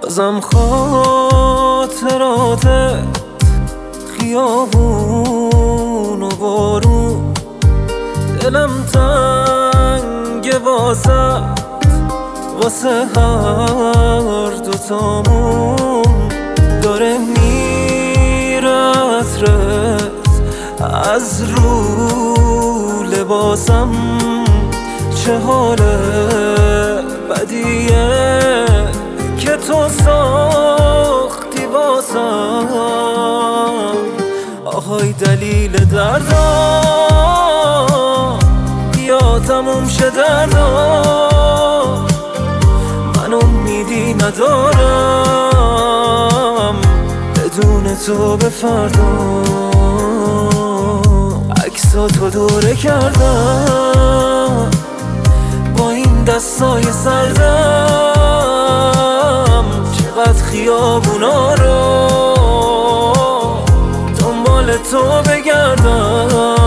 بازم خاطراتت، خیابون و بارون، دلم تنگ واسه هر دوتامون. داره میره عطرت از رو لباسم، چه حال بدیه که تو ساختی واسم. آهای دلیل دردم، بیا تموم شه دردم. من امیدی ندارم بدون تو به فردا. عکساتو دوره کردم با این دستای سردم. چقدر خیابونا رو دنبال تو بگردم.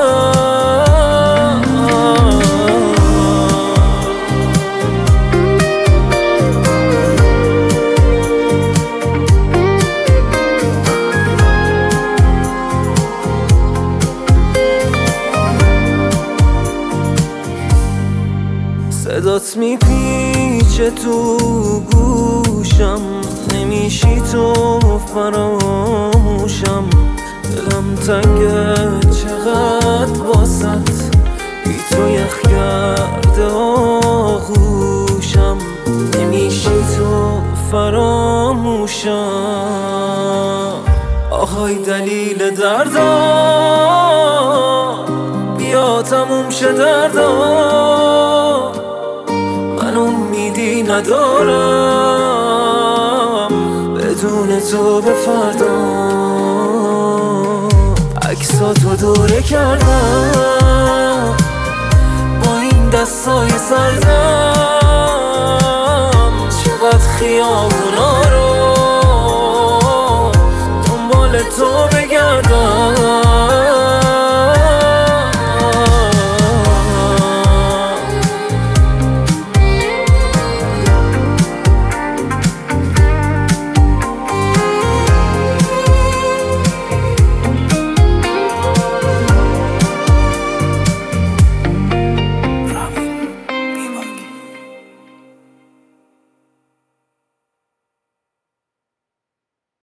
صدات میپیچه تو گوشم، نمیشی تو فراموشم. دلم تنگه چقدر واسط، بی تو یخ کرده آغوشم. نمیشی تو فراموشم. آهای دلیل دردم، بیا تموم شه دردم. من امیدی ندارم بدون تو به فردا. عکساتو دوره کردم با این دستای سردم. چقدر خیابون